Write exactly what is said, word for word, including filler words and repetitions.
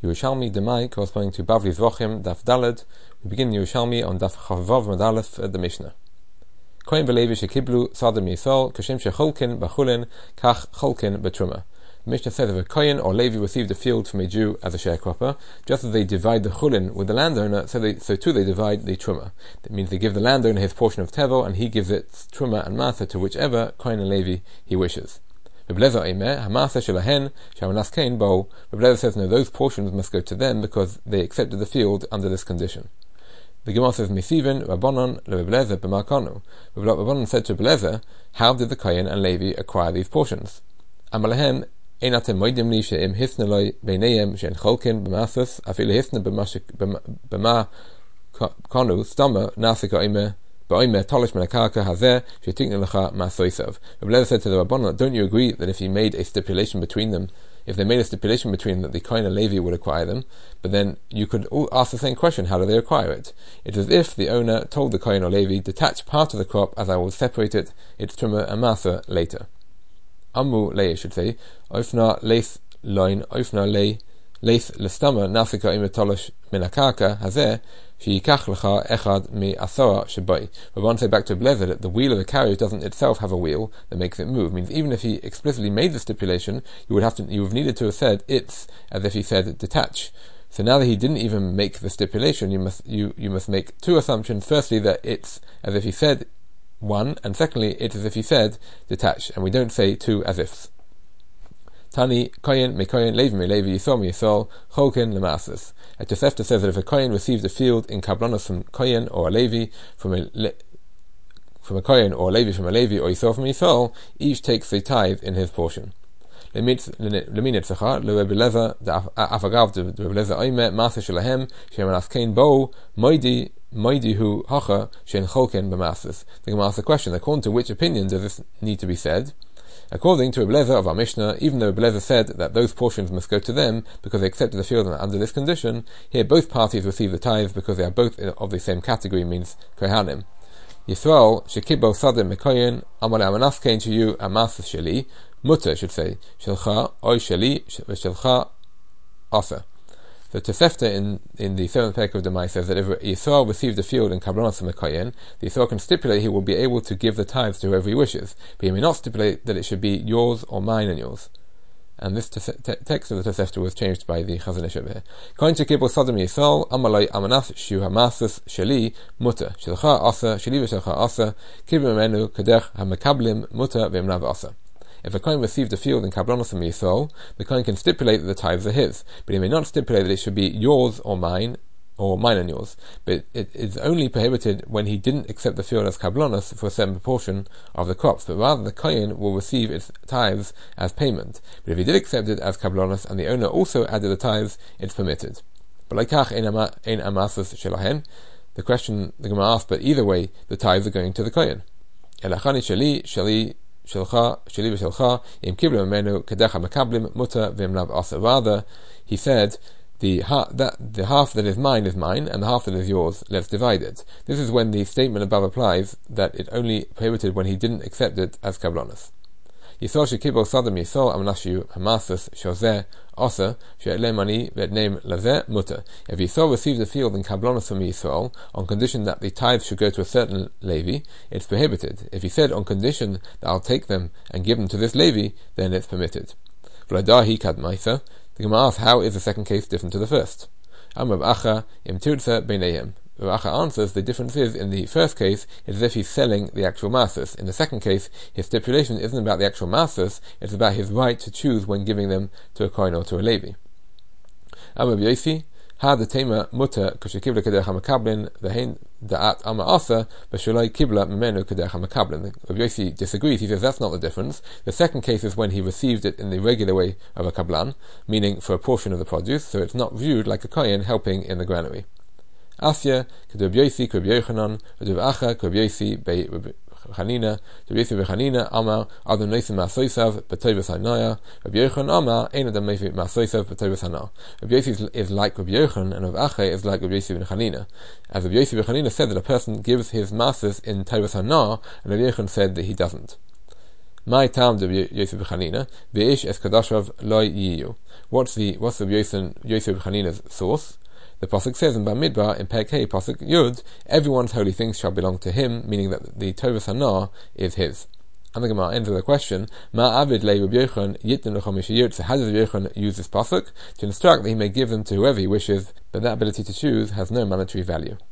Yerushalmi Demai, corresponding to Bavli Zvachim, Daf Daled. We begin Yerushalmi on Daf Chavav Medalef at the Mishnah. Kohen v'Levi shekiblu sadem Yisrael, kashem shecholkin b'chulin, kach cholkin b'truma. The Mishnah says if a Kohen or Levi received a field from a Jew as a sharecropper, just as they divide the chulin with the landowner, so, they, so too they divide the truma. That means they give the landowner his portion of tevel, and he gives it truma and masa to whichever Kohen and Levi he wishes. Rebbe says no, those portions must go to them because they accepted the field under this condition. The Gemara says, Misivin Rabbanon leRebbe b'Markanu. Rabbanon said to Rebbe, how did the Kohen and Levi acquire these portions? Amalehem ein atem moedim li she'im hisna loi beinayim she'en cholkin b'masas afilu hisna b'ma kanu stama nasika ime ba'ime tolish menakaka hazeh she'tikna lecha ma'soisav. Rebbe said to the Rabbanon, don't you agree that if he made a stipulation between them, if they made a stipulation between them that the Kohen and Levi would acquire them, but then you could ask the same question, how do they acquire it? It is as if the owner told the Kohen or Levi, detach part of the crop as I will separate it, its truma and masa later. Amu lei should say, Oifna leith loin, Oifna lei leith lestama nasika imetolosh minakaka hazeh, sheikach lecha echad mi asora shabai. But one say back to Blezer that the wheel of the carriage doesn't itself have a wheel that makes it move. It means even if he explicitly made the stipulation, you would have to, you would have needed to have said it's as if he said detach. So now that he didn't even make the stipulation, you must you, you must make two assumptions. Firstly, that it's as if he said one, and secondly, it's as if he said detach, and we don't say two as ifs. Tani Kohen me Kohen Levi me Levi Yisrael me Yisrael Cholkin lemasas. And Tosefta says that if a Kohen receives a field in kabbanos from Kohen or a Levi, from a Le- from a Kohen or a Levi from a Levi or Yisrael from Yisrael, each takes the tithe in his portion. Leminit Zachar leRebbe Lezer afagav de Rebbe Lezer oime masa shelahem she'emanas kein bo moidi moidi hu hacha she'en cholkin b'masas. The Gemara asks the question: according to which opinion does this need to be said? According to Rebbe Lezer of our Mishnah, even though Rebbe Lezer said that those portions must go to them because they accepted the field under this condition, here both parties receive the tithe because they are both of the same category, means Kohanim. Yisrael shekibo sadim mekoyin amale amanas kein to you amas sheli mutter should say shelcha oy sheli shelcha asa. The Tosefta in, in the seventh parak of Demai says that if Yisrael received a field in kabbanos from a Kohen, the Yisrael can stipulate he will be able to give the tithes to whoever he wishes, but he may not stipulate that it should be yours or mine and yours. And this te- te- text of the Tosefta was changed by the Chazon Ish over here. Kohen shekibol sadam Yisrael amalei amanas shu hamasas sheli mutter shelcha asa sheli v'shelcha asa kibim menu kadech hamakablim mutter v'emnav asa. If a Kohen received a field in kabbanos from Yisrael, the Kohen can stipulate that the tithes are his, but he may not stipulate that it should be yours or mine, or mine and yours. But it is only prohibited when he didn't accept the field as kabbanos for a certain proportion of the crops, but rather the Kohen will receive its tithes as payment. But if he did accept it as kabbanos and the owner also added the tithes, it's permitted. But like kach ein amasas shelahen, the question the Gemara asked, but either way, the tithes are going to the Kohen. Elachani sheli sheli Shelcha, Sheli v'Shelcha, im kiblim menu kedecha makablim muta v'imlav asa. Rather, he said, the ha- that the half that is mine is mine, and the half that is yours, let's divide it. This is when the statement above applies that it only prohibited when he didn't accept it as kabbanos. Yisrael shekibol sadam Yisrael amanashu hamasas shozeh asa she'lemani v'etneim lazeh muta. If Yisrael receives a field in kabbanos from Yisrael on condition that the tithe should go to a certain Levi, it's prohibited. If he said on condition that I'll take them and give them to this Levi, then it's permitted. V'ladahi kadmaisa. The Gemara asks, how is the second case different to the first? Amar Acha im tirtza beinayim. Racha answers the difference is in the first case is as if he's selling the actual masses. In the second case, his stipulation isn't about the actual masses; it's about his right to choose when giving them to a Kohen or to a Levi. Amar B'Yosi ha the tema mutter k'shekibla kedech hamakablin v'hein da'at ama asa b'sholai kibla memenu kedech hamakablin. B'Yosi disagrees. He says that's not the difference. The second case is when he received it in the regular way of a kablan, meaning for a portion of the produce, so it's not viewed like a Kohen helping in the granary. Asya k'Reb Yosi k'Reb Yochanan v'Reb Acha k'Reb Yosi be'Reb Chanina Reb Yosi be'Chanina Amar Adam Nosim Ma'asoisav b'Tovas Hanaya Reb Yochanan Amar Ein Adam Nosim Ma'asoisav b'Tovas Hana. Reb Yosi is like Reb Yochanan and Reb Acha is like Reb Yosi be'Chanina. As Reb Yosi be'Chanina said that a person gives his masses in Tovas Hana, and Reb Yochanan said that he doesn't. My tam de Yosef B'Chanina, v'ish es kadashav loy yiyu. What's the what's the Yosef Yosef B'Chanina's source? The pasuk says in Bamidbar in Perek Hey pasuk Yud, everyone's holy things shall belong to him, meaning that the Tovas Hana is his. And the Gemara ends with a question: Ma avid le Rabbi Yochanan yitnu l'chamish. So how does Rabbi Yochanan use this pasuk to instruct that he may give them to whoever he wishes, but that ability to choose has no monetary value?